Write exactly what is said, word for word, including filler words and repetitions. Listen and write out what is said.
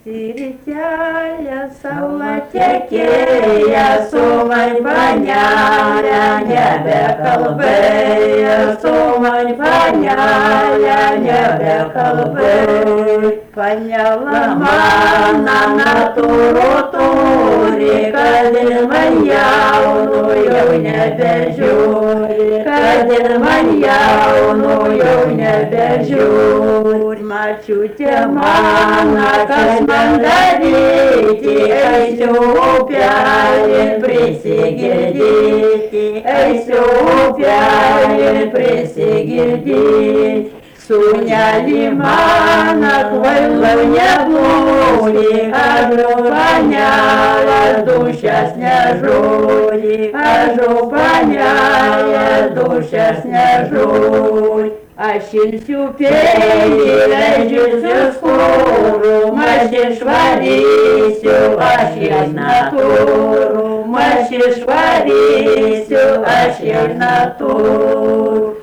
Rytelė saulė tekėjo, sumai panelė nebekalbėjo, sumai panelė nebekalbėjo. Panelė mano natūrų turi, kad ir man jaunų jau nebežiūri, kad ir man jaunų jau nebežiūri. Mačiutė mano, kas man daryti, eisiu upelį prisigirdyti, eisiu upelį prisigirdyti. Sūnelį mano kvailau neblūdi, ažu panelas dušas nežūdi, ažu panelas dušas nežūdi. Aš imsiu peilį, vežysiu skūrų, aš išvarysiu, aš iš natūrų, aš išvarysiu, aš iš natūrų.